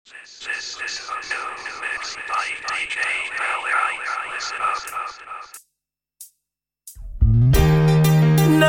This is a new mix by DJ Valley. Listen up. No,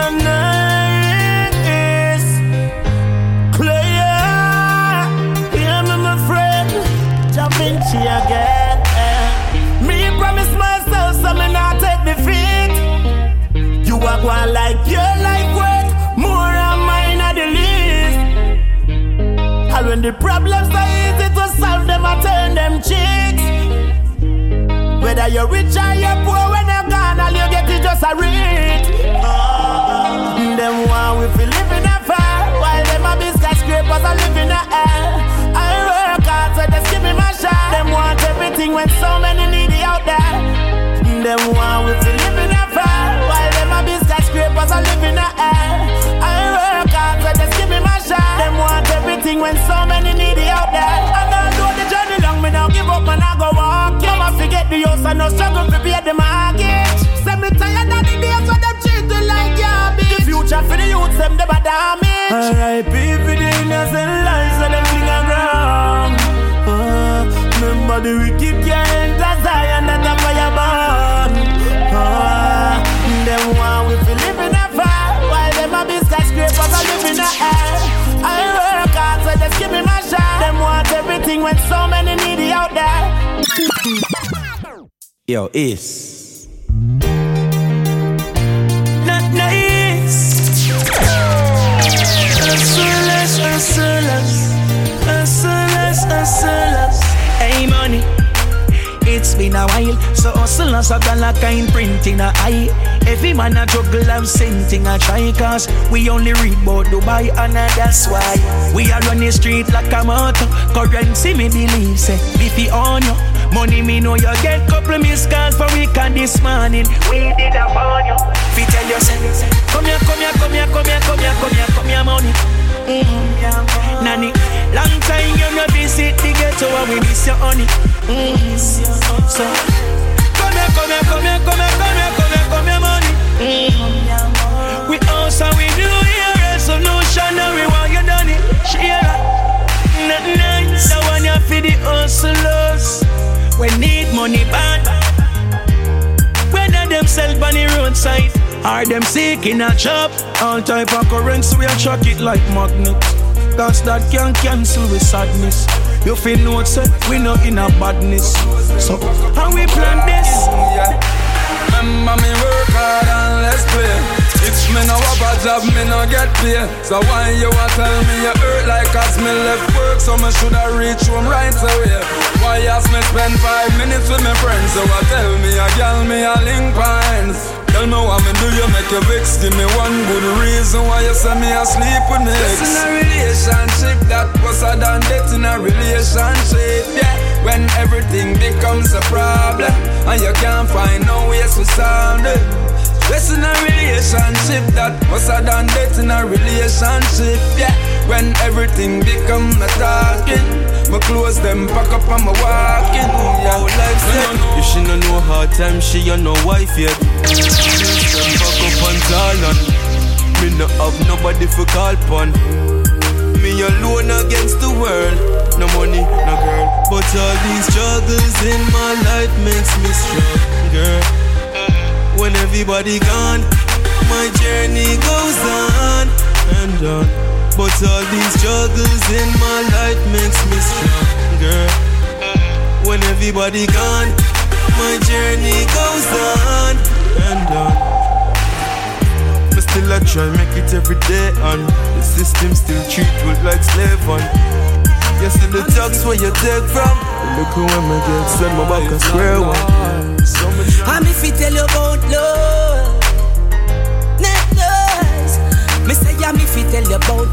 nice player. Hear me, my friend. Da Vinci again. Me promise myself, so me not take defeat. You are going like your life work. More and mine are the least. And when the problems are easy to solve, them I turn them cheeks. Whether you're rich or you're poor, when you're gone, all you get is just a read. Them want we feel live in a fire, while them a be skyscrapers are living in the air. I work hard, so just give me my shot. Them want everything when so many need it out there. Them want we feel live in a fire, while them a be skyscrapers are living in the air. I work hard, so just give me my shot. Them want everything when so many need it out there. And although the journey long, me now give up and I go walk. You must forget the house and no struggle to pay the mortgage. Say me tired of the days when them treat you like garbage. The future for the youth, them never damage. R.I.P. for the innocent lives of them fling around. Remember the wicked can't die and that a fire burn. Them want we feel live in a fire, while them a be skyscrapers are live in the air. I work hard, so just give me my shot. Them want everything when so many need it out there. Yo, Ace. Not nice. Hustlers. Hey money, it's been a while. So hustlers a dollar kind print in a eye. Every man a juggle and same a try. Cause we only read about Dubai and that's why we are run the street like a motor. Currency me believe say, beefy on you. Money me know you get couple missed calls for weekend this morning. We did a phone you. Fi tell you say, come here money. Nanny, long time you no visit the ghetto and we miss your honey. So come here money. We also we do here resolution and we want you done it. Share not nice. The one you feed the hustlers. We need money bad. Whether them sell on the roadside or them seeking a job, all type of currency we a track it like magnet. Cause that can cancel with sadness. You feel no say we not in a badness. So how we plan this? Remember me work hard and let's play. If me no have a job, me no get paid. So why you a tell me you hurt like as me left work? So me shoulda reach home right away. Why as me spend 5 minutes with my friends? So I tell me a girl me a link pines. Tell me what me do, you make you vex. Give me one good reason why you say me asleep with next. This in a relationship that was a than death in a relationship, yeah. When everything becomes a problem and you can't find no ways to solve it. This in a relationship that was a than death in a relationship, yeah. When everything becomes a talking, my clothes them pack up and my walking, yeah. Life said, if she no know hard time, she a no wife yet. Them back up and talent. Me no have nobody for call pon. Me alone against the world. No money, no girl. But all these struggles in my life makes me strong, girl. When everybody gone, my journey goes on and on. But all these struggles in my life makes me strong, girl. When everybody gone, my journey goes on and on. But still I try make it every day and the system still treat you like slave on. You see the drugs where you take from. Look who when me get send my back a square one. I'm if you tell you about love, not love. Me say I'm if you tell you about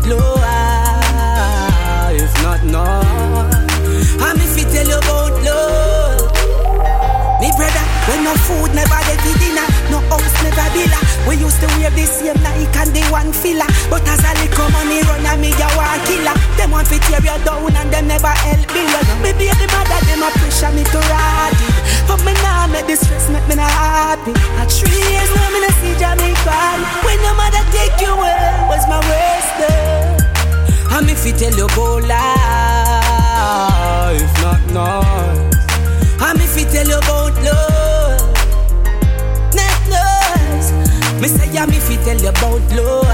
love, if not no. I'm if you tell you about love. Me brother, when no food never get the dinner, no house never villa. We used to wear the same Nike and the one filler. But as a little money run and me a war killer. Them want to tear you down and them never help me. Me be the mother, them a pressure me to ride it. But me nah make this stress make me not happy. A 3 years now me not see Jamaica. When your mother take you away, was my worst day. I'm if you tell you go lie. tell you about love.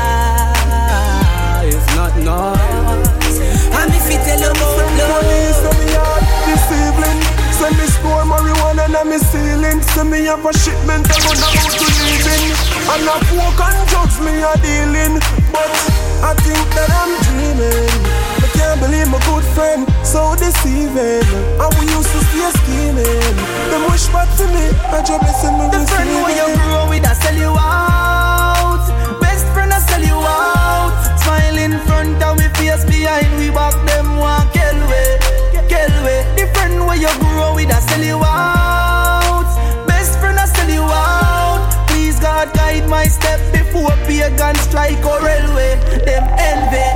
If not noise, I'm if you tell you about love. Police on me yard this evening. Send me store marijuana and me ceiling. Send me have a shipment I go now to leaving. And a pork and drugs me a dealing. But I think that I'm dreaming. I can't believe my good friend so deceiving. And we used to stay scheming. Them wish back to me, I just blessing me the receiving. friend where you grow with I sell you out. Best friend I sell you out. Smile in front and we face behind. We back them one kill way. The friend where you grow with I sell you out. Best friend I sell you out. Please God guide my step before pagan strike or railway. Them envy.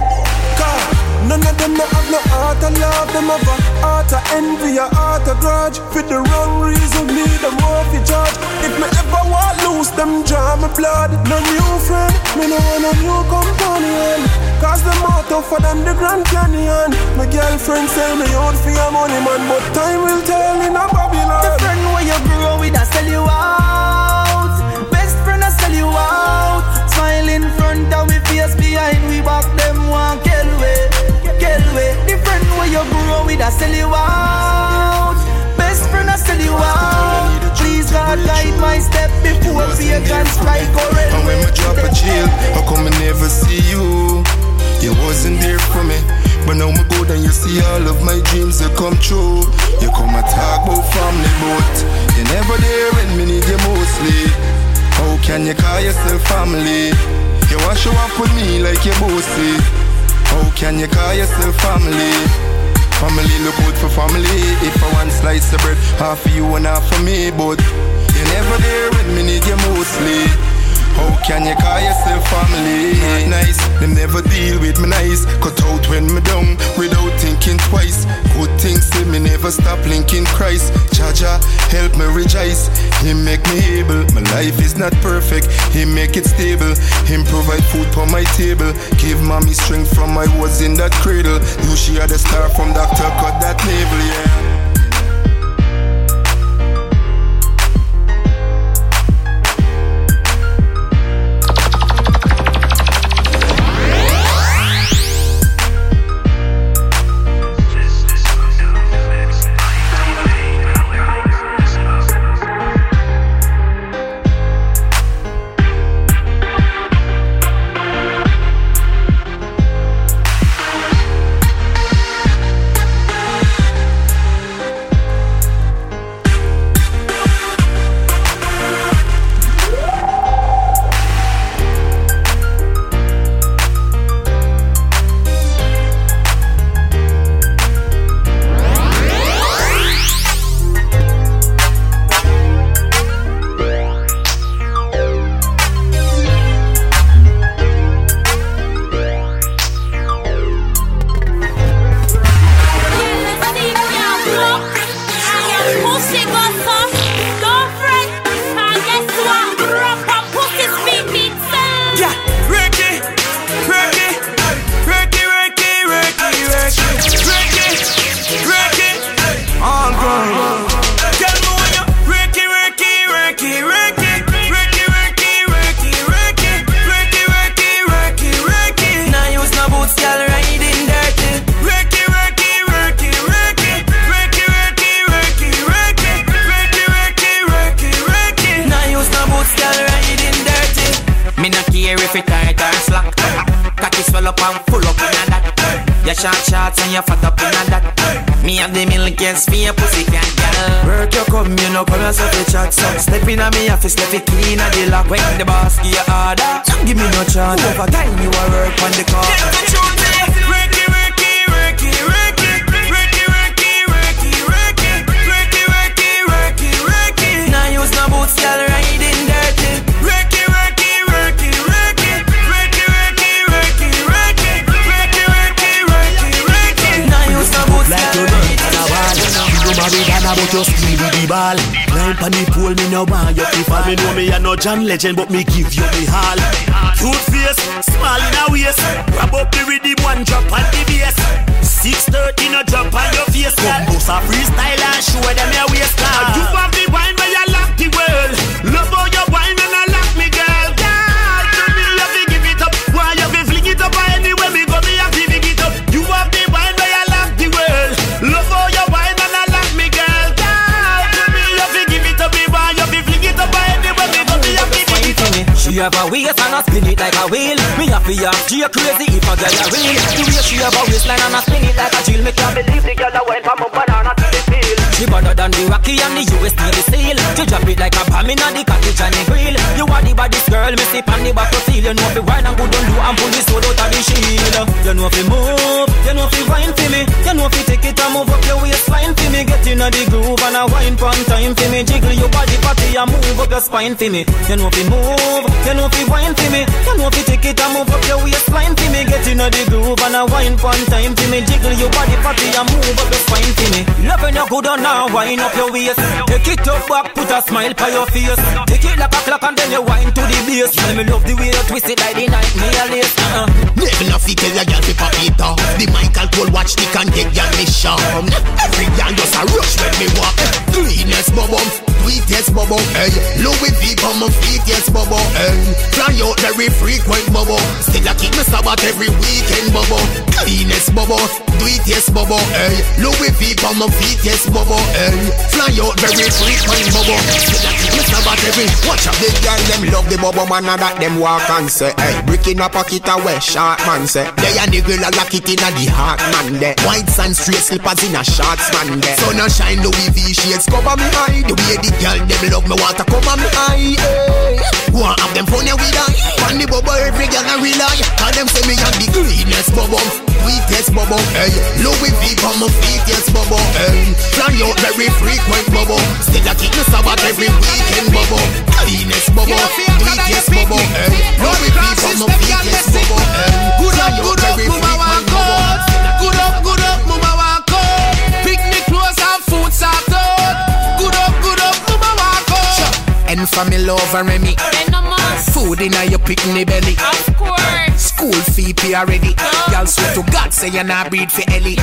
None of them have no heart of love. Them have a heart of envy, a heart of grudge. For the wrong reason, me them off the judge. If me ever want lose, them draw my blood. No new friend, me no want a new companion. Cause them more tougher than the Grand Canyon. My girlfriend sell me out for your money, man. But time will tell in a Babylon. The friend where you grow with, I sell you out. Best friend, I sell you out. Smile in front and we face behind. We back them one kill way. The friend where you grow with, I sell you out. Best friend, I sell you out. Please God guide my step before pagan strike or railway. And when me drop a jail, how come I never see you? You wasn't there for me. But now me go and you see all of my dreams that come true. You come and talk about family, but you're never there when me need you mostly. How can you call yourself family? You want to show up with me like you're bossy. How can you call yourself family? Family look out for family. If I want slice of bread, half for you and half for me. But you're never there when me need you mostly. How can you call yourself family? Not nice, them never deal with me nice. Cut out when me down without thinking twice. Good things say me never stop linking Christ. Jaja, help me rejoice. Him make me able. My life is not perfect, Him make it stable. Him provide food for my table. Give mommy strength from I was in that cradle. You she had a star from doctor, cut that navel, yeah. Short and you fat up in a that. Me and the milk yes for your pussy can't get. Work you come, you know come yourself a chat. So step in a me office, step it clean at the lock. When the boss give you order, don't give me no chance. Over time you a work on the car. Now use no boots, girl riding dirty. But you steal the ball. Climb on the pole, me no want you to fall. Me know me a no John Legend, but me give you the hall. Cute face, small in a waist. Grab up the rhythm, one drop on the bass. 6:30 no drop on your face. Come bust a freestyle and show them your waistline. You want the wine, but you lock the world. Love how you wine and I lock me, girl. Girl, to me a spin it like a wheel. Me have to have G crazy if a girl a real. The way she have a waistline and a spin it like a drill. Me can't believe the girl a went from a banana to the field. She better than the Rocky and the US Navy SEAL. She drop it like a bomb in the cottage and the grill. You are the baddest girl, me sip on the back of feel. You know if you wine and good on do and pull the soul out of the shield. You know if you move, you know if you wine for me. You know if you take it and move up your waistline for me. Get in the groove and a wine pon time for me. Jiggle your body party and move up your spine for me. You know if you move, you know if you wine for me. You know if you take it and move up your waistline for me. Get in the groove and a wine pon time for me. Jiggle your body party and move up your spine for me. Love when you good on now, wine up your waist. Take it up back, put a smile by your face. Take it like a clock and then you wine to the bass. Tell me love the way you twist it like the night me a lace. Never no fit tell a girl fi pop it up. The Michael Cole watch the can get girl me sham. Every girl just a rush when me walk. Greenest bubble, sweetest bubble. Hey, Louis V on my feet, yes bubble. Hey, fly out very frequent bubble. Still I keep me sabbat every weekend bubble. Cleanest bubble, sweetest bubble. Hey, Louis V on my feet, yes bubble. Hey, fly out very frequent bubble. Still I keep me sabbat every. Watch out, big girl them love the bubble man and that them walk and say, hey, brick in a pocket away, short man say. They and the girl a lock it in a the heart man there. White sand straight slippers in a shorts man there. Sun a shine, Louis V shades cover me eye. The way the girl them love me want to cover me eye. Hey, go and have them fun here with I. On the bubble every girl a rely. Cause them say me have the greenest bubble, sweetest bubble. Hey, Louis V on my feet, yes bubble. Hey, fly out very frequent bubble. Still I keep me sabbat every weekend bubble. Cleanest bubble, sweetest bubble. Hey, Louis V on my feet, yes bubble. Hey, good up, mama walk out. Good up, mama walk out. Picnic clothes and food sort out. Good up, mama walk out. And family over me. Food in your picnic belly. Of course. School fee pay already. Y'all swear to God say you're not breed for Ellie.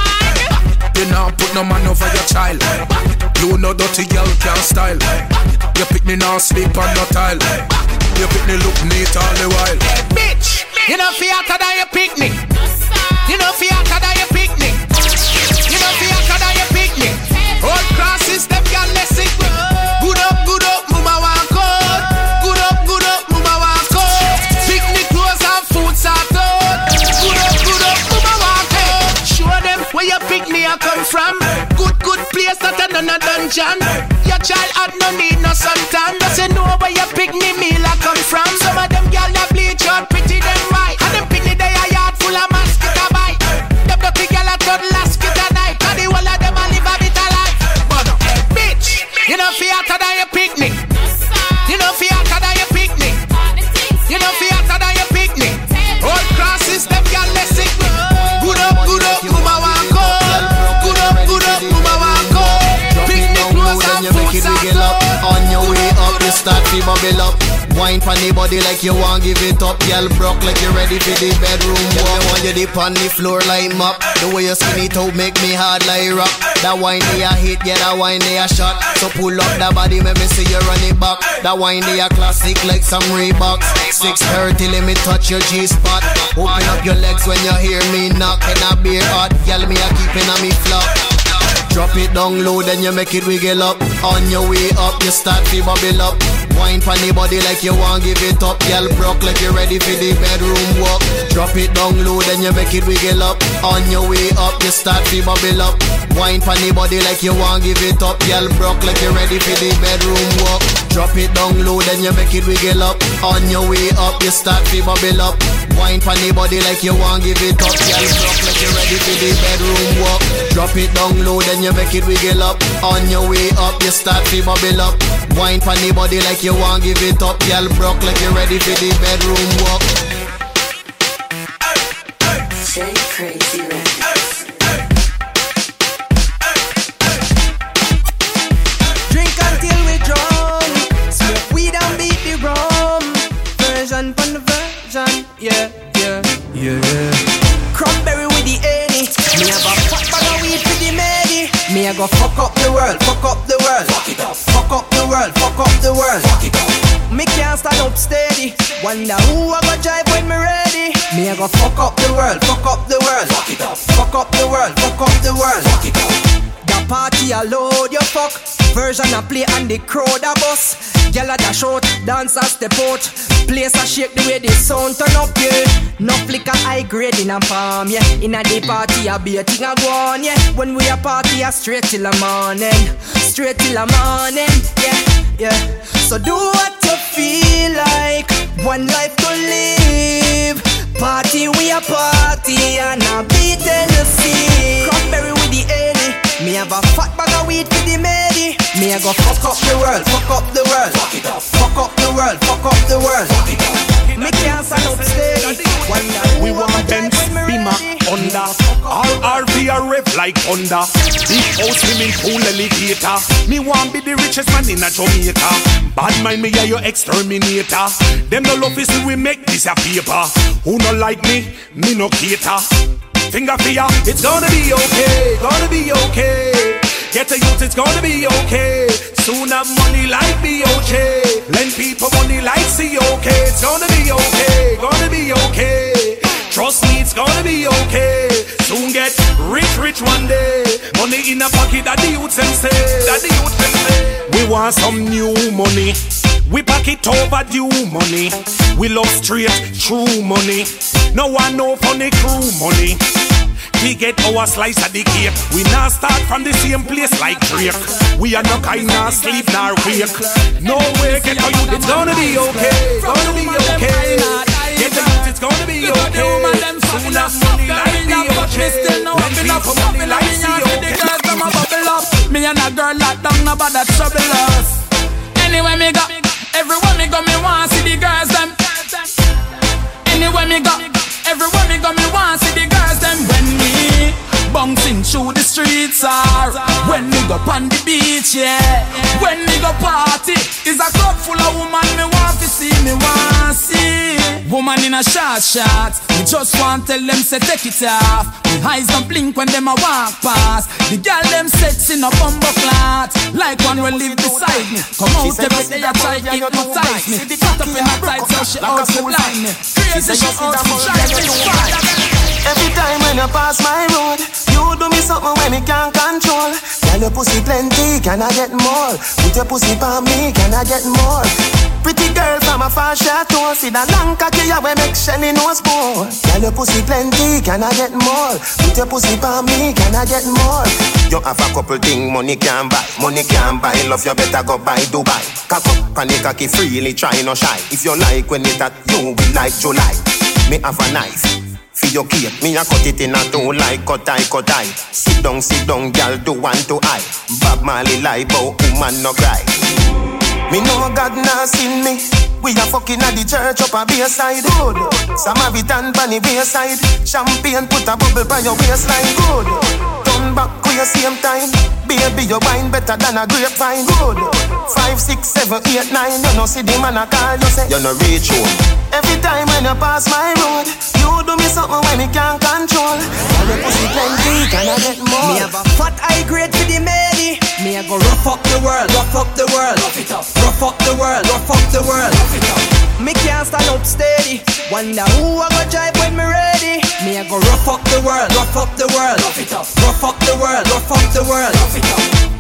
You not put no man over your child. You know dirty girl can't style. Your picnic now sleep on no tile. Your picnic look neat all the while. Hey bitch, you know fiata than your picnic. You know fiata than your picnic. You know fiata than your picnic. Old crosses them girl let's sing. Good up, mama walk out. Good up, mama walk out. Picnic clothes and food sort out. Good up, mama walk out. Show them where your picnic come from. Good place that another dungeon. Your child had no need no suntan. Doesn't know where your picnic meal a come from. Some of them girl that bleach out pretty them white. And them picnic they a yard full of mosquito bite. Them dirty girl a third last kid a night. And the whole of them a live a bit of life. But bitch, you know fiata than your picnic. You know fiata than your picnic. You know fiata than your picnic. Old crosses them girl let's sing. Good up, mama walk out. Good up, mama walk out. Picnic clothes and food sort out. On your way up, you start to bubble up. Wine pon the body like you want give it up. Girl broke like you ready for the bedroom walk. You want you dip on the floor like mop. The way you skin it out make me hard like rock. That wine they a hit, yeah that wine they a shot. So pull up that body, make me see you run it back. That wine they a classic like some Reeboks. 6:30 let me touch your G-spot. Open up your legs when you hear me knock. And I beer hot, girl me a keeping on me flop. Drop it down low, then you make it wiggle up. On your way up, you start to bubble up. Wine pon the body like you want give it up. Girl broke like you ready for the bedroom walk. Drop it down low, then you make it wiggle up. On your way up, you start to bubble up. Wine pon the body like you want give it up. Girl broke like you ready for the bedroom walk. Drop it down low, then you make it wiggle up. On your way up, you start to bubble up. Wine pon the body like you want give it up. Girl broke like you ready for the bedroom walk. Drop it down low, then you make it wiggle up. On your way up, you start to bubble up. Wine pon the body like you want give it up. Girl broke like you ready for the bedroom walk. Say crazy records. Drink until we drunk. Smoke weed and beat the rum. Version pon the version. Yeah. Cranberry with the Annie. Me have a fat bag of weed for the Medi. Me a go fuck up the world, fuck up the world. Fuck it up. Fuck up the world, fuck up the world. Fuck it up. Me can't stand up steady. Wonder who I go drive when me ready. Me a go fuck up the world, fuck up the world. Fuck it up. Fuck up the world, fuck up the world. Fuck it up. The party a load you fuck. Version a play and the crowd a bus. Gyal a dash out, dance a step out. Place a shake the way the sound turn up, yeah. No flicker high grade in a palm, yeah. In a day party a be a thing a go on, yeah. When we a party a straight till the morning. Straight till the morning, yeah, yeah. So do what you feel like. One life to live. Party we a party and a beat Tennessee. Cranberry with the Eddie. Me have a fat bag of weed for the Medi. Me a go fuck up the world, fuck up the world. Fuck it up, fuck up the world, fuck up the world. Fuck it up. Me can't stand up steady. We want Benz, Beamer, Honda. RRV a rev like Honda. Big house, swimming pool, alligator. Me want be the richest man in a Jamaica. Bad mind me, yeah, you exterminator. Them no love is we make this a paper. Who no like me, me no cater. Finger for ya, it's gonna be okay, gonna be okay. Get a youth, it's gonna be okay. Soon have money like BOJ. Lend people money like COK. It's gonna be okay, gonna be okay. Trust me, it's gonna be okay. Soon get rich one day. Money in the pocket that the youth them say, that the youth them say. We want some new money. We pack it overdue money. We love straight, true money. No one know funny crew money. We get our slice of the cake. We not start from the same place like Drake. We are no kind of sleep nor wake. No way get for you, it's gonna be okay. Gonna be okay. Get the youth, it's gonna be okay. Soon as money like the OJ. When people money like COK. Me and a girl locked down, nobody trouble us. Anywhere me go, everywhere me go, me want see the girls them. Anywhere me go, everywhere me go, me want see the girls them. When we bouncing through the streets or when we go on the beach, yeah. When we go party, is a club full of woman me want to see, me want see. Woman in a short, me just want tell them say take it off. Me eyes don't blink when them a walk past. The girl them sets in a bumbo clot, like one will live beside me. Come out every day I try hypnotize me. Cut up in a tight so she out to blind me. Crazy she out to try me. Every time when you pass my road, you do me something when me can't control. Girl, your pussy plenty, can I get more? Put your pussy on me, can I get more? Pretty girl from a far chateau, see the long cocky ya we make Shelly nose bone. Girl, your pussy plenty, can I get more? Put your pussy on me, can I get more? You have a couple things money can buy, money can buy. Love you better go buy Dubai. Cock up and the cocky freely, try no shy. If you like when it that you will like July. Me have a knife. For your cake, me a cut it in a two like cut eye. Sit down, girl, do one to eye. Bob Marley lie, but woman no cry. Me know God not seen me. We a fucking at the church up a bayside. Good. Samaritan pan the bayside. Champagne put a bubble by your waistline. Good. Turn back with your same time. Baby, your wine better than a grapevine. Good. 5, 6, 7, 8, 9. You no see the man a call, you say you no reach home. Every time when you pass my road, you do me something when me can't control. All the pussy plenty, can I get more? Me have a fat high grade for the Medi. Me a go rough up the world, rough up the world. Rough it up. Rough up the world, rough up the world. Rough it up. Me can't stand up steady. Wonder who I go drive when me ready. Me a go rough up the world, rough up the world. Rough it up. Rough up the world, rough up the world. Rough it up.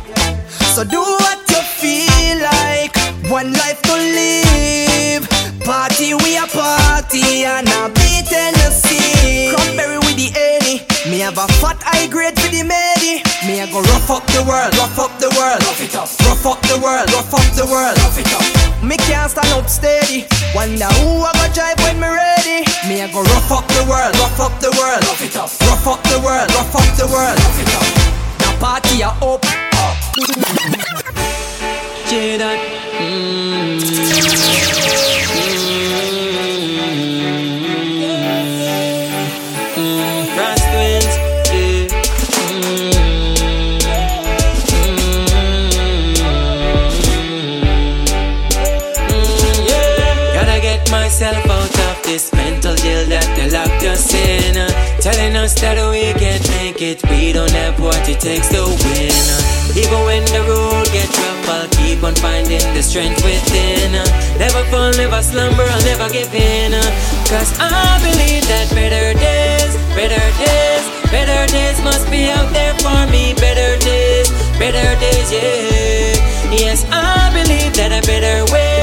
So do what you feel like. One life to live. Party we a party and a beat Tennessee. Cranberry with the Eddie. Me have a fat high grade for the Medi. Me a go rough up the world, rough up the world. Rough it up. Rough up the world, rough up the world. Rough it up. Me can't stand up steady. Wonder who I go drive when me ready. Me a go rough up the world, rough up the world. Rough it up. Rough up the world, rough up the world. Rough it up. The party a up. Jada. Myself out of this mental jail that they locked us in, telling us that we can't make it, we don't have what it takes to win. Even when the road gets rough, I'll keep on finding the strength within. Never fall, never slumber, I'll never give in. Cause I believe that better days must be out there for me. Better days, yeah. Yes, I believe that a better way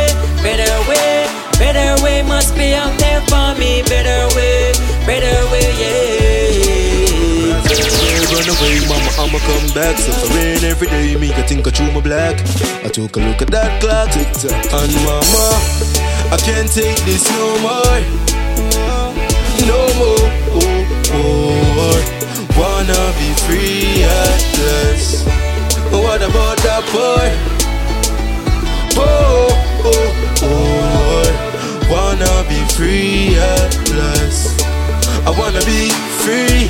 I'ma come back. Suffering every day, me can think I chew my black. I took a look at that clock, tick-tock. And mama, I can't take this no more. No more, wanna be free at last. What about that boy? Wanna be free at last. I wanna be free,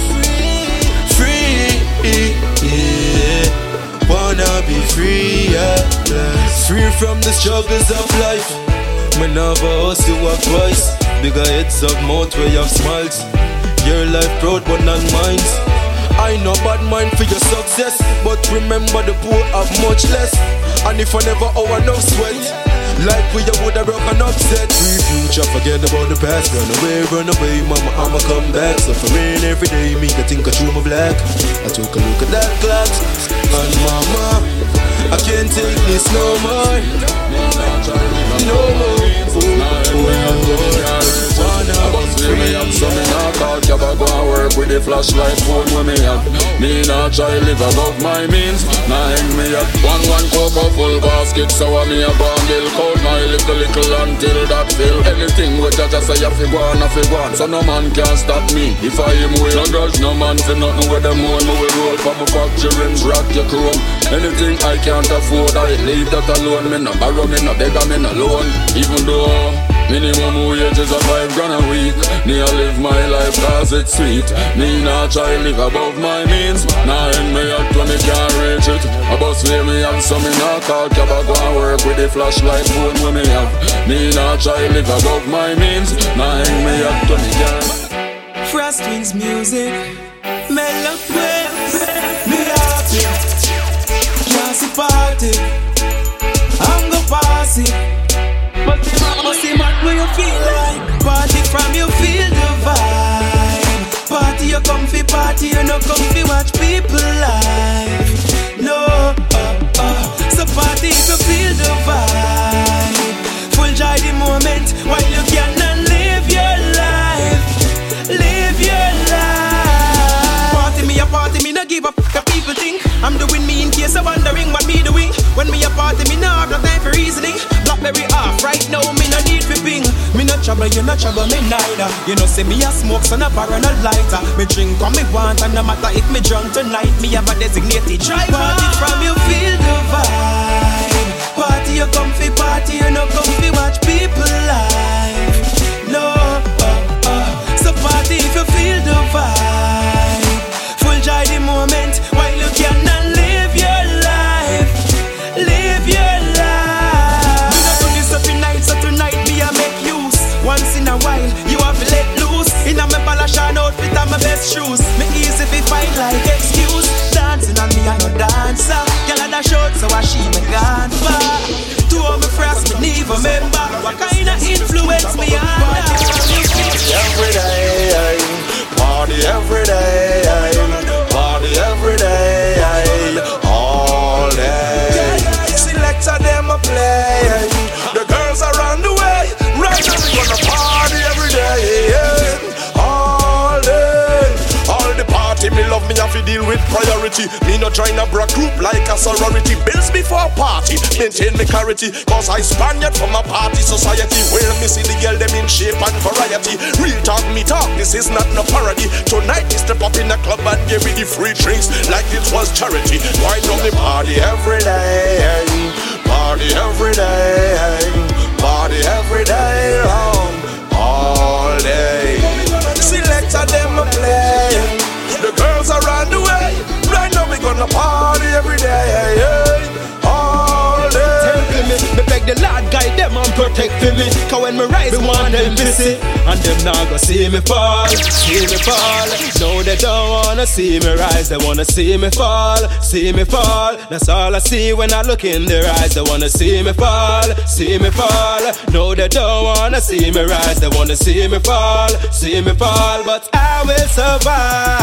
yeah. Wanna be free at last. Free from the struggles of life. Me never hustle work twice. Bigger heads of mouth where you have smiles. Your life proud but not mine. I know bad mind for your success, but remember the poor have much less. And if I never owe enough sweat, like we would have broken upset. Free future, forget about the past. Run away, mama, I'ma come back. Suffering every day, me I think I chew my black. I took a look at that clock, and mama, I can't take this no more. No more. Me have some in a car, cab I go and work with the flashlight phone when me have. Me not try live above my means, nah hang me up. One cocoa full basket, so me a bundle. Count my little until that fill. Anything with that I say I fi go on, so no man can stop me. If I am with a grudge, no man fi nothing with them own. Me will roll for my factory rims, rock your chrome. Anything I can't afford, I leave that alone. Me no borrow, me no beg, me no loan. Even though minimum wage is a $5 a week, me I live my life cause it's sweet. Me not try live above my means, nah end me up when me can't reach it. A bus where me have some in a car, cab I go and work with the flashlight phone when me have. Me not try live above my means, nah end me up when me can't. Frost Wings music, mellow waves, me happy, classy party, I'm go pass it. Must see what you feel like. Party from you feel the vibe. Party you comfy, party you no comfy. Watch people live. No, so party if you feel the vibe. Full joy the moment while you cannot live your life. Live your life. Party me no give up. The people think I'm doing me in case of wondering what me doing. When me a party me no have no time for reasoning. Blackberry off right now me no need for ping. Me no trouble, you no trouble me neither. You know say me a smoke so no bar and a lighter. Me drink what me want and no matter if me drunk tonight. Me have a designated driver. Party from you feel the vibe. Party you comfy, party you no comfy. Watch people live. No, so party if you feel the vibe. Full joy the moment while you cannot live your life. Live your life. Me not do this every night, so tonight me a make use. Once in a while, you have to let loose. In a me Balashan outfit and my best shoes. Me easy fi fight like excuse. Dancing on me I no dancer. Girl a dash out so I she me gone far. Two of me frost me never remember. What kind of influence me under? Every day, party every day, party every day, all day. Selector them a play. The girls around the way. Right now we gonna party every day, all day. All the party me love me have to deal with priority. Me no join a bra group like a sorority. Bills before party, maintain me clarity. Cause I Spaniard from a party society. Where me see the girl them in shape and variety. Real talk me talk, this is not no parody. Tonight we step up in the club and give me the free drinks like it was charity. Why don't we party every day? Party every day. Party every day long, all day. Selector them a play. The girls around the way. Right now we gonna party every day, all day. Me beg the Lord guide them and protect me. Cause when me rise, me want them to see. And them not gonna see me fall, see me fall. No, they don't wanna see me rise. They wanna see me fall, see me fall. That's all I see when I look in their eyes. They wanna see me fall, see me fall. No, they don't wanna see me rise. They wanna see me fall, see me fall. But I will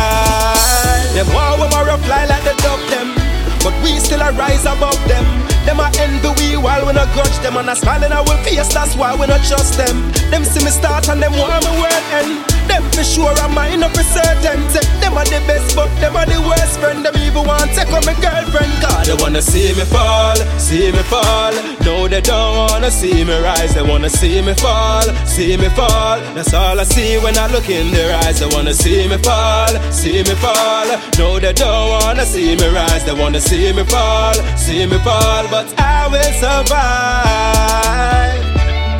survive. Them war with my rough lie like the dove them. But we still a rise above them. Them them a envy we while we not grudge them. And a smile in our face, that's why we not trust them. Them see me start and them want me world end. Them for sure and mine up for certain. Say them are the best but them are the worst friend. Them even want to take on my girlfriend. God, they wanna see me fall, see me fall. No, they don't wanna see me rise. They wanna see me fall, see me fall. That's all I see when I look in their eyes. They wanna see me fall, see me fall. No, they don't wanna see me rise. They wanna see me fall, but I will survive.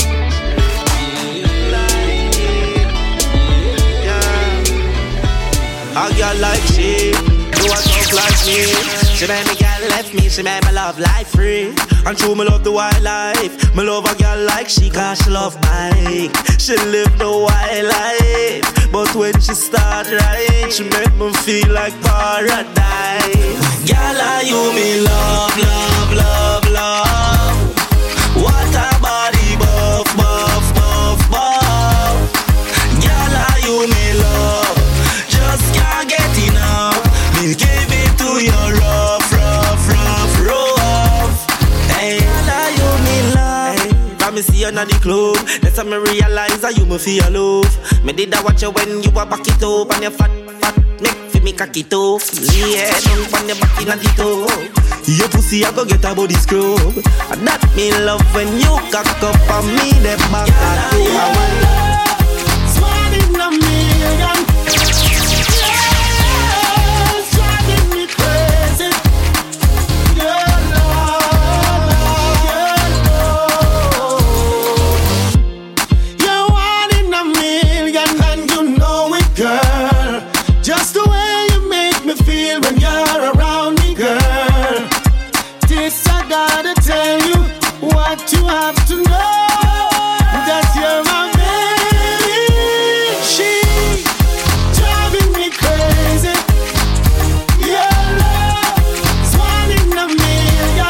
A girl like she, do a talk like me. She made me girl left me, she made my love life free. And true, me love the wildlife. Me love a girl like she, cause she love bike. She live the wild life. But when she start right, she make me feel like paradise. Girl, are you me love, love, love, love. What a body, buff, buff, buff, buff. Girl, are you me love. Just can't get enough. Me give it to you rough, rough, rough, rough. Hey, girl, you me love. Hey, me see you in the club. That's how me realize that you me feel love. Me did I watch you when you were back it up and you fat, fat. Make fi me cocky toe. Yeah, don't pan your back in the toe. Your pussy I go get a body scrub. And that me love when you cock up on me the back at you. It's one in a million. You have to know that you're my baby. She driving me crazy. Your love is one in a million.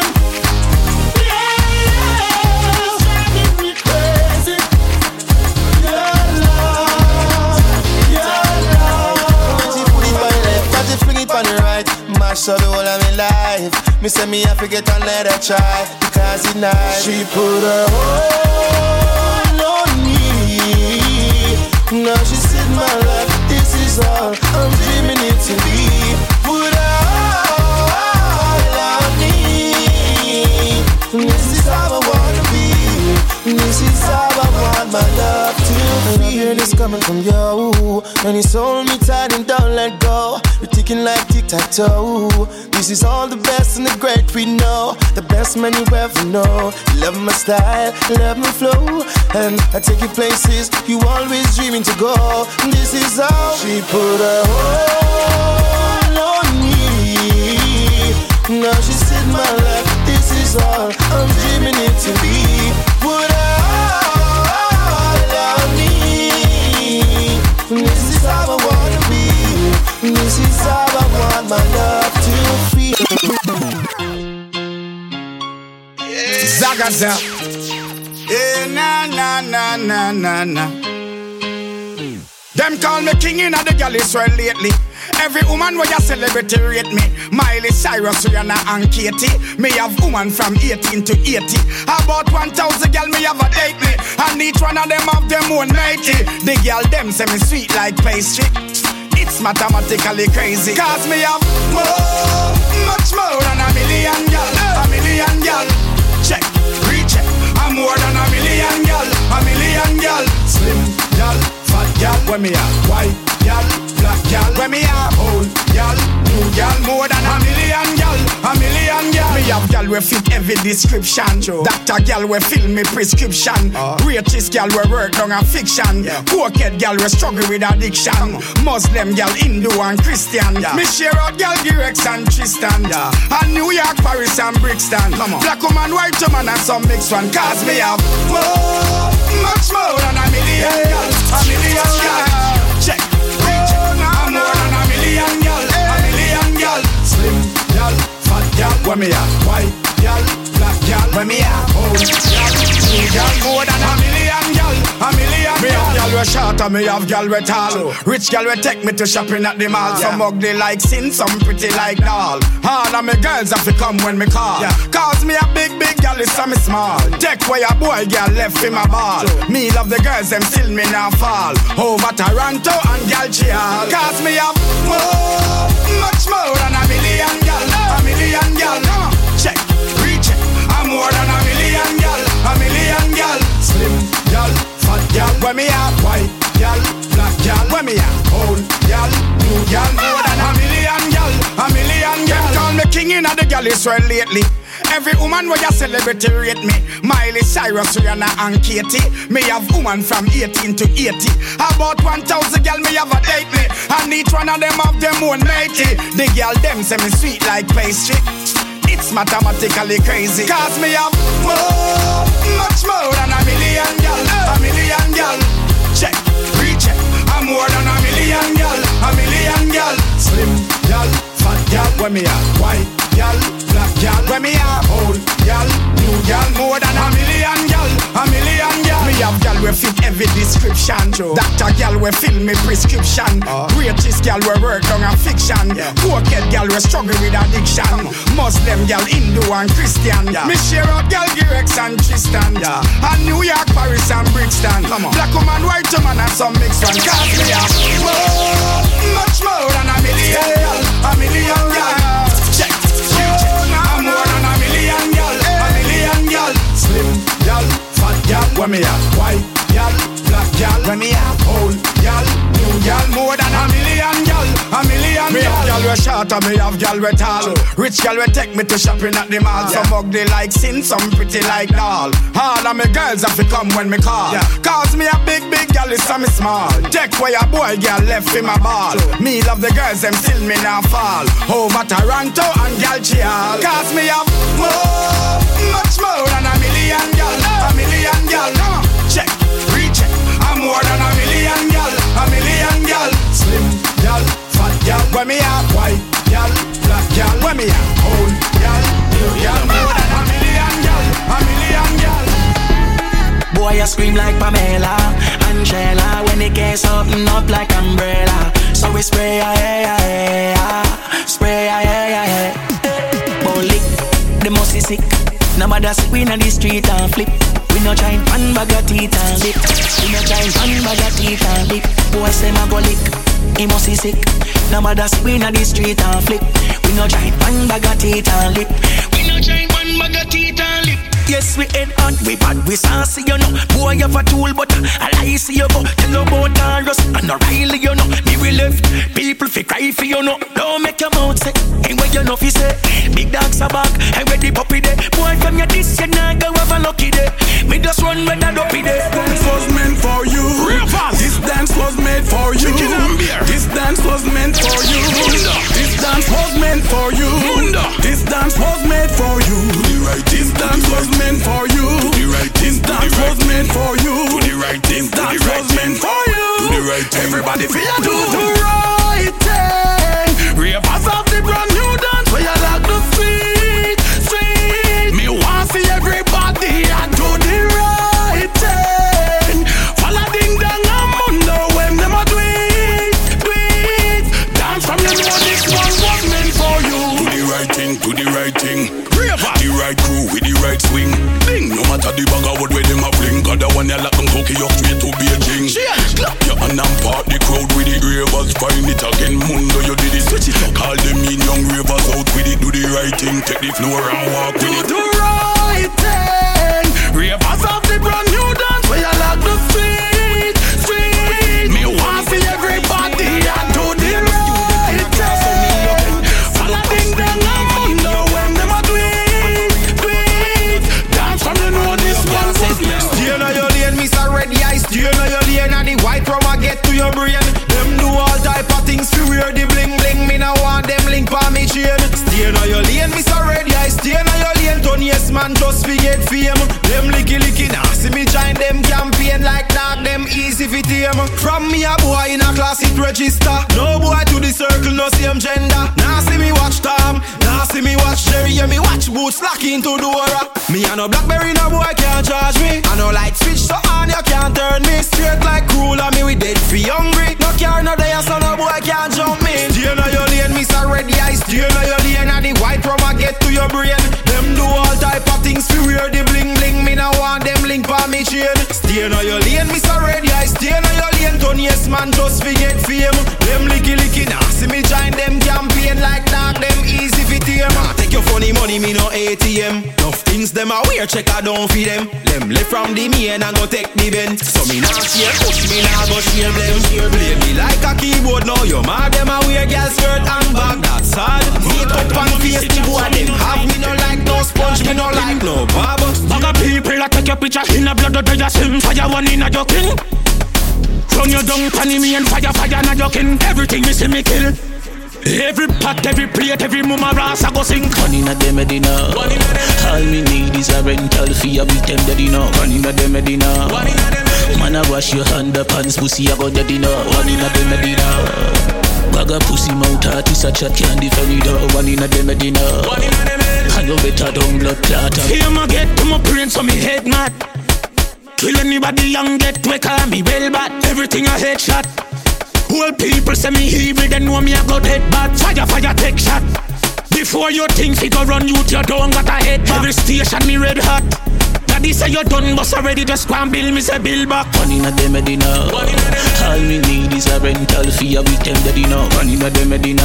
Yeah, driving me crazy. Your love. When she put it on the left, when she fling it on the right, mash up the whole of my life. Me say me I forget and let her try. Because it's nice. She put her all on me. Now she said my life, this is all I'm dreaming it to be. Put her all on me. This is how I wanna be. This is how I want my love to be. Hear this coming from you. And you hold me tight and don't let go. You're ticking like tic-tac-toe. This is all the best and the great we know. The best man you ever know. You love my style, love my flow. And I take you places you always dreaming to go. This is how she put her all on me. Now she said my life, this is all I'm dreaming it to be. Put her all on me. This is how I wanna be. This is how I want my love to feel. Zagaza. Eh, na na na na na na. Them call me king in the galleys well lately. Every woman where you celebrity rate me. Miley Cyrus, Rihanna and Katy. Me have woman from 18 to 80. About 1,000 girl me have a date me. And each one of them have them own matey. The girl them say me sweet like pastry. It's mathematically crazy. Cause me have more, much more than a million girl. A million girl. Check, recheck. I'm more than a million girl. A million girl. Slim girl, fat girl. When me have white girl, black girl. When me have old girl, new girl. More than a million girl. A million girl. Me have girl we fit every description. Doctor girl we fill me prescription. Racist girl we work down a fiction. Cokehead girl we struggle with addiction. Muslim girl, Hindu and Christian. Me share out girl Girex and Tristan. And New York, Paris and Brixton. Black woman, white woman and some mixed one. Cause me have more, much more than a million girl. A million girl. Check, recheck. I'm more than a million girl. A million girl. Slim girl, fat girl. When me have white girl, black girl. when me have own girl more than a million girl, a million girl. Me have girl we short and me have girl we tall. Rich girl we take me to shopping at the mall. Some ugly like sin, some pretty like doll. All of me girls have to come when me call. Cause me a big girl is some small. Take where your boy girl left in my ball. Me love the girls them still me now fall. Over Toronto and girl cheer. Cause me have more, much more than a million girl, a million girl. Come on, check, recheck. I'm more than a million girl, a million girl. Slim girl, fat girl, when me have white girl, black girl, when me have old girl, new girl. More than a million girl, a million girl. Call me king in the girl Israel lately. Every woman where you celebrity rate me. Miley Cyrus, Rihanna and Katy. Me have woman from 18 to 80. About 1,000 girl me have a date me. And each one of them have them own matey. The girl them say me sweet like pastry. It's mathematically crazy. Cause me have more, much more than a million girl, a million girl. Check, recheck. I'm more than a million girl, a million girl. Slim girl, fat girl, when me have white girl, black girl, when me have old girl, new girl. More than a million girl, a million girl. Me have girl we fit every description. Doctor girl we fill me prescription. Greatest girl we work on a fiction. Poor-head girl we struggle with addiction. Muslim girl, Hindu and Christian. Me share up girl Girex and Tristan. And New York, Paris and Brixton. Black woman, white woman and some mixed one. Cause me have more, much more than a million girl, a million girl. Check, I'm more than a million girl, a million girl. Slim girl, fat girl, when me have white girl, black girl, when me have old girl, new girl. More than a million girl, a million girl. Me have girl we short and me have girl we tall. Rich girl we take me to shopping at the mall. Some ugly like sin, some pretty like doll. All of me girls have to come when me call. Cause me a big girl is some small. Take where your boy girl left in my ball. Me love the girls them still me now fall. Over Toronto and girl cheer. Cause me have more, much more than a million girl, a million girl. Come on, check, recheck. I'm more than a million girl, a million girl. Slim girl, fat girl, when me have white girl, black girl, when me have old girl, new girl. More than a million girl, a million girl. Boy, I scream like Pamela, Angela, when it gets something up like umbrella. So we spray, spray, Bully, the most is sick. Nobody sick, we in the street and flip. We no giant pan bag of teeth and lip. We no giant pan bag of teeth and lip. Boy say my go lick, he must be sick. Nobody sick, we in the street and flip. We no giant pan bag of teeth and lip. We no giant pan bag of teeth and lip. Yes, we head on, we bad, we sassy, you know. Boy, you have a tool, but I lie, see you, but tell about Taurus and O'Reilly, you know. Me we left, people fi cry for you, know. Don't make your mouth say, ain't what you know fi say. Big dogs are back, and where the puppy day. Boy, from your this, you nah go have a lucky day. Me just run with that dopey day. This was meant for you. This dance was made for you. This dance was meant for you. This dance was meant for you. This dance was made for you. This dance was meant for you. This dance was meant for you. This dance was meant for you. Everybody feel do the right thing. Ravers of the brand new dance where you like the street. Me want see everybody and do the right thing. Follow ding dong and mundo when them a do it. Dance from you know this one was meant for you. Do the right thing, do the right thing. The right crew with the right swing. Bing, no matter the bag of wood where them a bling. God the one you like them cookie up straight to Beijing. Clap your hand and part the crowd with the ravers. Find it again, mundo you did it. Switch it up. Call them in young ravers out with it. Do the right thing, take the floor and walk with it. Do the right thing. Ravers of the brand new dance where you like the street. Me want see everybody and do the right thing. Follow ding dong and mundo when them a do it. Dance from you know this one says stay on your lane, Miss Already I stay on your lane. And the white rum a get to your brain. Them do all type of things to wear the bling bling. Me no want them link for me chain. Stay on your lane, Miss Already I stay on your lane. Tony yes man just forget fame. Them licky now see me join them campaign like dog. Them easy fi tame. From me a boy in a class it register. No boy to the circle no same gender. Now see me watch Tom, now see see me watch Jerry, yeah, me watch boots lock into Dora. Me and no Blackberry, no boy can't charge me. I no light switch so on, you can't turn me. Straight like ruler, me we dead for hungry. No car, no day, so no boy can't jump me. Stay on your lane, miss a red eye. Stay on your lane, and the white rum a get to your brain. Them do all type of things to wear the bling bling. Me no want them link for me chain. Stay on your lane, miss a red eye. Stay on your lane, turn yes man just forget fame. Them licky now, see me join them campaign like dog. Them easy for tame. Take your funny money, me no ATM. Enough things them a wear, check I don't feed them. Them left from the main and go take the bend. So me not share push, me not go share them. Play me like a keyboard now. You mad them a wear girl skirt and bag. That's hard. Make up and face the boy them have. Me no like no sponge, me no like no barb. Bag of people that take your picture in a blood that they just swim. Fire one in a joking. Run your down, panny me and fire na joking. Everything me see me kill. Every pot, every plate, every mama ras I go sing. One in a dem Medina. All me need is a rental fee. I beat them dead enough. One in a dem Medina. Man I wash your hand up pants pussy I go dead enough. One in a dem Medina. Bag a pussy mouth artist a chat can't defend it. One in a dem Medina. And you better don't blood clot. Here I get to my brain so me head mad. Kill anybody young get wicker me well bad. Everything a headshot. Whole people say me evil, they know me a go dead bad. Fire, take shot. Before you think fi go run youth, you don't got a head back. Every station me red hot. Daddy say you done, but already just go and bill me say bill back. One in a dem Medina. All me need is a rental fee, I beat them dead enough. One in a dem Medina.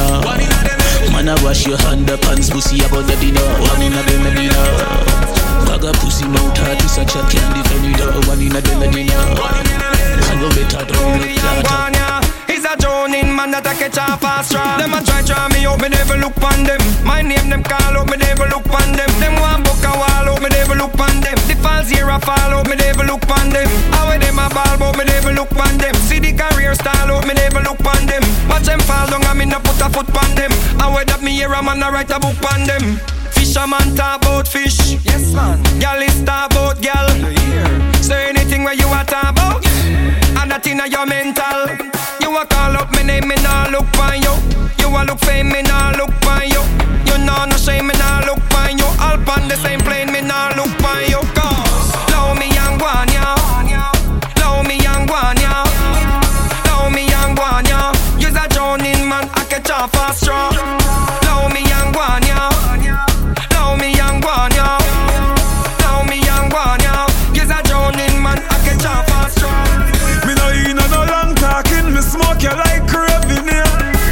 Man I wash your hand up pants pussy I go dead enough. One in a dem Medina. Bag a pussy mouth artist a chat can't defend it. One in a dem Medina. And you better don't look flat. He's a joning man that I catch off fast straw. Them a try me out, me never look on them. My name them call out, me never look on them. Them want book a wall out, me never look on them. The falls here a fall out, me never look on them. How them a ball out, me never look on them. See the career style out, me never look on them. Watch them fall down and me no put a foot on them. How that me hear a man a write a book on them. Fisherman talk about fish, yes man. Gyal is talk about gyal. Say anything where you a talk about, and that inna your mental. You a call up me name, me nah look for you. You a look fame, me nah look for you. You know no shame, me nah look for you. All on the same plane, me nah look for you. Cause love me young one, ya. Love me young one, ya. Love me young one, ya. You's a drowning man, I catch off fast straw. Love me young one, ya. Love me young one, ya. Love me young one, ya. You's a drowning man, I catch off fast straw. Me no in no long talking, me smoke you like craving here.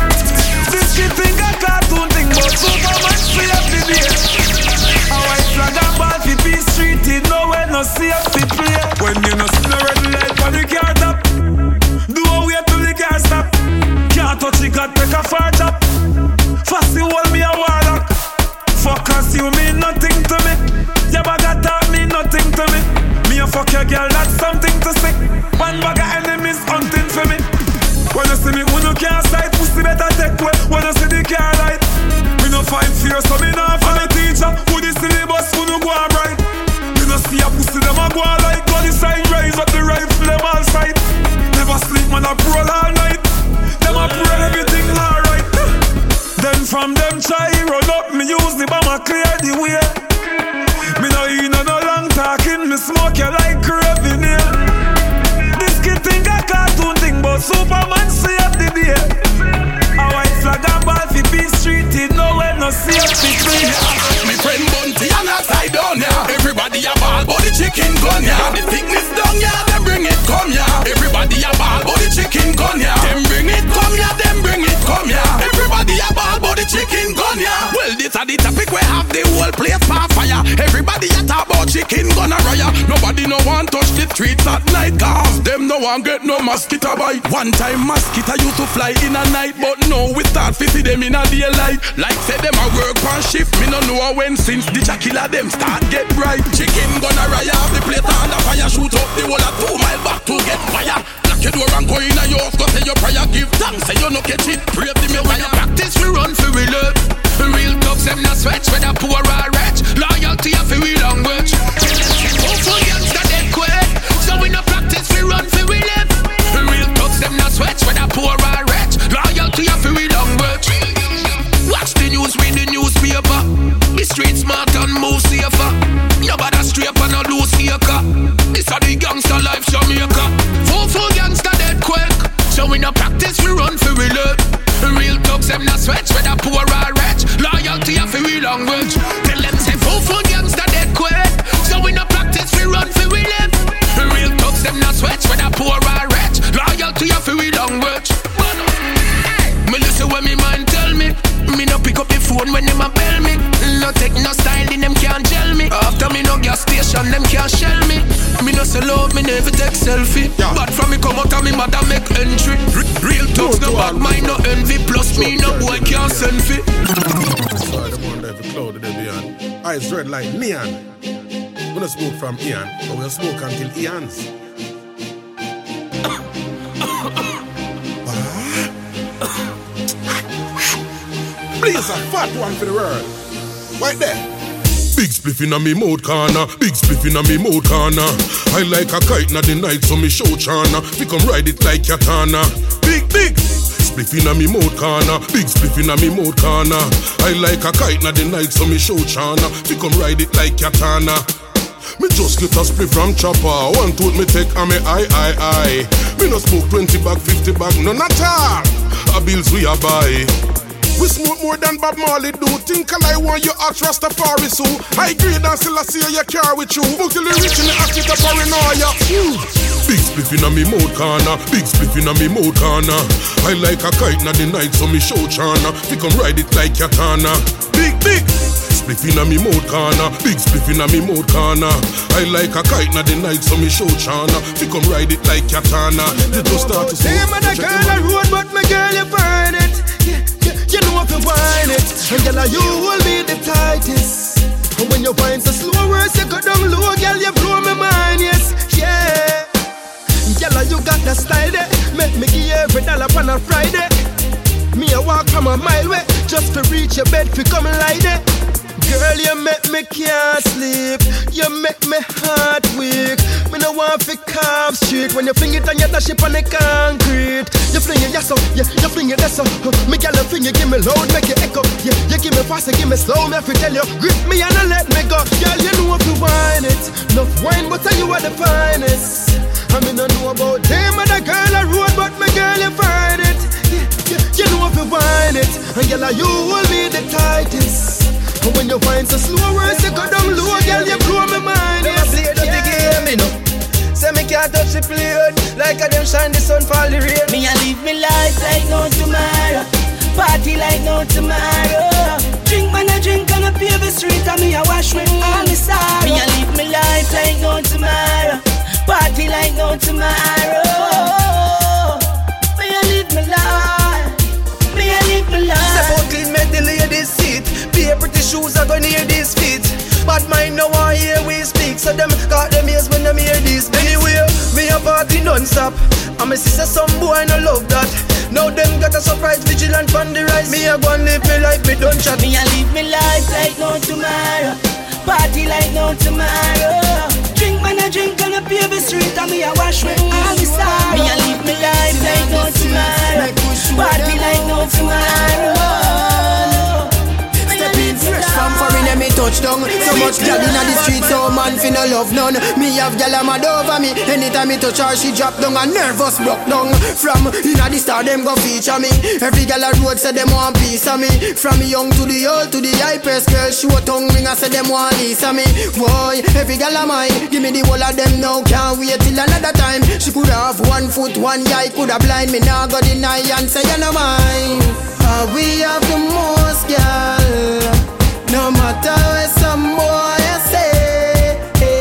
This shit think a cartoon thing, but Superman free up the day. A white flag and ball fi peace street, it nowhere no safe fi play. When you no see no red light on the car top, do a wait till the car stop. Can't touch it, got take a far chop. Fast you hold me a warlock. Focus you mean nothing to me. Your bag a talk mean nothing to me. Me a fuck your girl, that's something to say. One bag of enemies hunting for me. When you see me, when you can't sight, pussy better take way. When you see the car light, me no find fear, so me not for the teacher. Who the syllabus, who no go on right. Me no see a pussy, them a go on like gun inside, rise up the rifle, them all sight. Never sleep, man, I roll all night. Them a pray everything alright. Then from them try run up, me use the bomb, clear the way. Me no in no long talking, me smoke you like craving here. This kid think a cartoon thing, but Superman save the day. A white flag and ball fi peace street, it nowhere no safety free. Me friend Bunty and upside down, yeah. Everybody a ball, but the chicken gun, yeah. The thickness down, yeah. Them bring it, come, yeah. Everybody a ball, but the chicken gun, yeah. Them bring it, come, yeah. Them bring it, come, yeah. Everybody a ball, but the chicken gun, yeah. Well, this a the topic we have the whole place on fire. Everybody a talk about chicken gun a riot. Nobody no want touch the streets at night, cause them no want get no mosquito bite. One time mosquito used to fly in a night, but now we start to see them in a daylight. Like say them a work on shift, me no know when since the Jackilla them start get bright. Chicken gun a riot, the plate on the fire, shoot up the whole of 2 mile back to get fire. Lock your door and go in a your house, go say your prayer, give thanks, say you no catch it, pray the me when you practice we run for real love. Real thugs them no sweat, whether poor or rich. Loyalty of real language. Hopeful youngster dead quick, so we no practice we run for real live. Real thugs them no sweat, whether poor or rich. Loyalty of real language. Watch the news, read the newspaper. language. Tell them say full gangsta dead quick. So we no practice, we run for we live. Real thugs them not sweat, whether poor or rich. Loyal to your for we language. Me listen when me man tell me. Me no pick up the phone when them a bell me. No take no style in them can't gel me. After me no gas station them can't shell me. Me no sell out, me never take selfie. But from me come out of me mother make entry. Real talks no bad mind no envy. Plus me no boy can't selfie. Sorry, the one that clouded they be on. Eyes red like neon. We no smoke from Ian, but we'll smoke until Ian's. Please a fat one for the world. Right there. Big spliff inna me mouth corner. Big spliff inna me mouth corner. I like a kite inna the night, so me show Chana. We come ride it like katana. Big spliff inna me mouth corner. Big spliff inna me mouth corner. I like a kite inna the night, so me show Chana. We come ride it like katana. Me just get a spliff from chopper. One tooth me take and me I. Me no smoke 20 bag, 50 bag, none at all. A bills we a buy. We smoke more than Bob Marley do. Think I want you ask Rastafari so. High grade and still I see your car with you. But till you reach in the act it a paranoia. Big spliff inna me mouth corner. Big spliff inna me mouth corner. I like a kite inna the night, so me show Chana. We come ride it like katana. Big spliff inna me mouth corner. Big spliff inna me mouth corner. I like a kite inna the night, so me show Chana. We come ride it like katana. You just start to smoke. Hey man, I girl a road, but my girl you burn it. You know if you whine it, and girl you will be the tightest. And when you whine so slow, worse you go down low, girl you blow my mind, yes, yeah. Girl you got the style there, make me give you every dollar on a Friday. Me a walk from a mile way, just to reach your bed fi come like that. Girl you make me can't sleep, you make me heart weak. Me no want fi calm straight when you fling it and you dash it on the concrete. You fling it yes so, yeah, you fling it yes so. Me girl you fling it, give me loud, make it echo. Yeah, you give me fast, you give me slow, me have to tell you. Grip me and let me go. Girl you know if you whine it, enough wine but tell you are the finest. I mean I know about them and the girl a road, but my girl you find it. Yeah, you know if you whine it, and girl you will be the tightest. And when you whine so slow, worse you go down low, girl you blow my mind. Yes, play the game, me know. Say me can't touch the plate, like a them shine the sun fall the rain. Me a live me life like no tomorrow, party like no tomorrow. Drink man a drink on a paved street, and me a wash with all me sorrow. Me a live me life like no tomorrow, party like no tomorrow. Me a live me life, me a live me life. Step out clean, make the ladies sit. Be pretty shoes are gonna hear this feet. Bad mind no one hear we speak, so them got them ears when them hear this. Anyway, me a party non-stop, and my sister some boy no love that. Now them got a surprise vigilant on the rise. Me a go and live me life, me don't chat. Me a live me life like no tomorrow, party like no tomorrow. Drink man a drink on a paved street, and me a wash with all me sorrow. Me a live me life like no tomorrow, party like no tomorrow. Fresh from foreign me touch down. So much gal inna the street, so man fi no love none. Me have gal a mad over me. Anytime me touch her, she drop down and nervous broke down. From inna the star, them go feature me. Every gal a road say them want piece of me. From young to the old to the hypest girl, show tongue ring I say them want piece of me. Boy, every gal a mine. Give me the whole of them now, can't wait till another time. She could have 1 foot, 1 eye, could have blind me. Now go deny and say you no mine. We have the most gal. No matter where some boy say,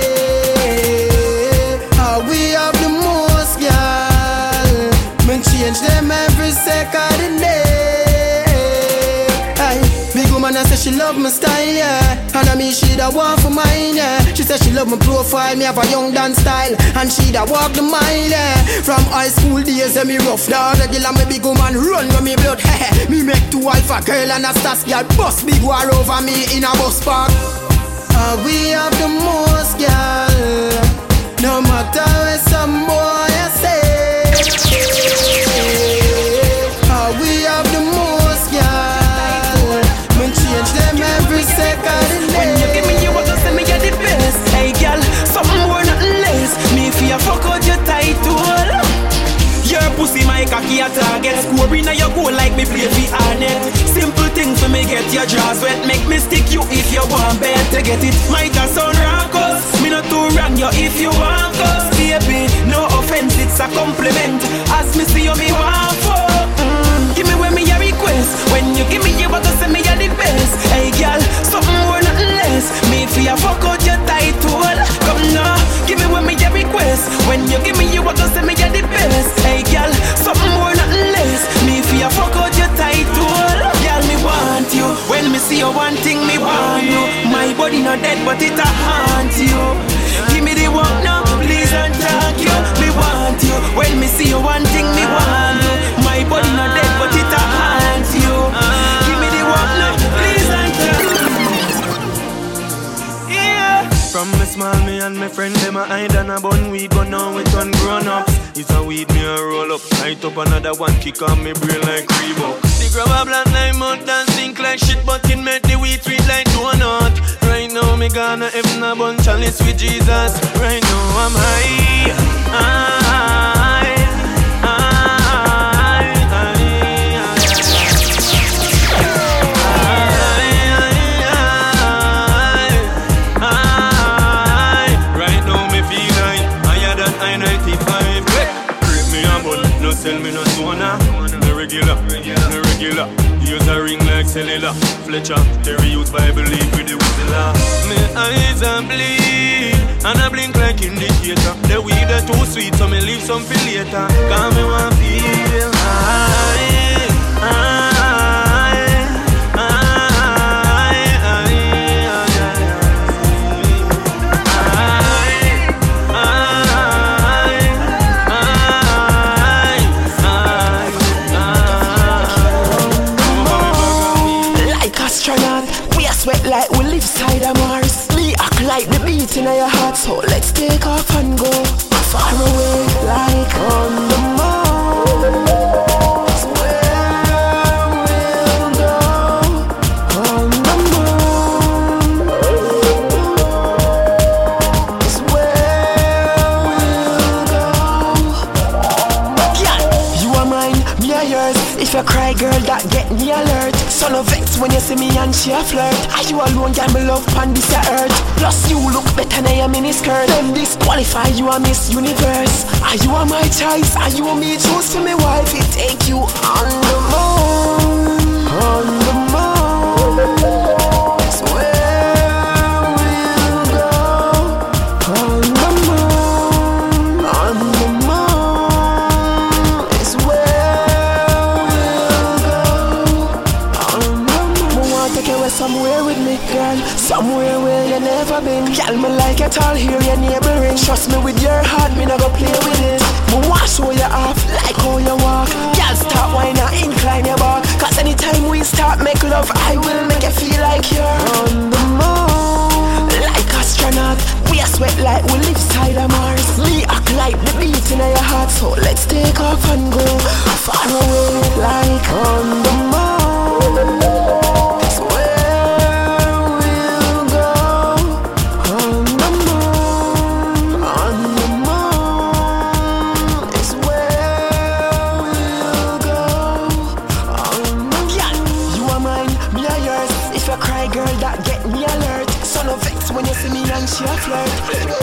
we have the most, girl. Men change them every second day. Big woman I say she love my style, yeah. And I mean she da want for mine, yeah. She say she love my profile, me have a young dance style. And she da walk the mile, yeah. From high school days, me rough dog. Regular me big woman run with me blood. Me make 2 alpha girl and a stas girl bust big war over me in a bus park. We have the most, girl. No matter where some boy say. We have the most, girl. Men change them every second. When you give me you what you say me you're the best. Hey girl, something more nothing less. Me fear fuck out your title. Your pussy my cocky a target. Scoring now you go like me play for Arnett. Simple thing for me get your jaws wet. Make me stick you you want better get it. Might as sound rancous. Me not too wrong you if you want us. Baby, no offense, it's a compliment. As me see you, me want for. Give me when me a request. When you give me you want to say me a the best. Hey girl, something more nothing less. Me fi a fuck out your title. Come now, give me when me a request. When you give me you want to say me a the best. Hey girl, something more nothing less. Me fi a fuck out your title. Girl, me want you. When me see you one thing, me want you. My body not dead, but it a haunt you. Give me the one now, please and thank you. Me want you. When me see you one thing, me want you. My body not dead, but it a haunt you. Give me the one now, please and thank you. Yeah. From me small, me and my friend them a hide and a bun weed, but now it done grown ups. It's a weed me a roll up, light up another one, kick on me brain like Reebok. The grab a black lime out and stink like shit, but it make the weed sweet like donut. Right now me gonna heaven a bunch chalice with Jesus. Right now I'm high. Tell me no sooner, no regular. Use a ring like cellular. Fletcher, Terry Youth Bible leaf with the whistler. My eyes are bleed, and I blink like indicator. The weed are too sweet, so me leave some for later. Cause me want feel high. Sweat like we live side of Mars. We act like the beat in your heart. So let's take off and go far away, like on the moon. It's where we'll go, on the moon. It's where we'll go. Yeah, you are mine, me are yours. If you cry, girl, that get me alert. So no vex when you see me and she a flirt. Are you alone, girl, me love pan this your earth. Plus you look better than your miniskirt. Them disqualify you a Miss Universe. Are you a my choice? Are you a me choose for me wife? It take you on the moon, on the moon. It's where we'll go, on the moon, on the moon. It's where we'll go. Take you somewhere with me, girl. Somewhere where you never been. Girl, me like it all here, your neighboring. Trust me with your heart, me not go play with it. Me want show you off, like how you walk. Girl, start whine and incline your back. Cause anytime we start make love, I will make you feel like you're on the moon. Like astronaut, we are sweat like we live side of Mars. We act like the beat in your heart. So let's take off and go far away, like on the moon. When you see me and she a flirt.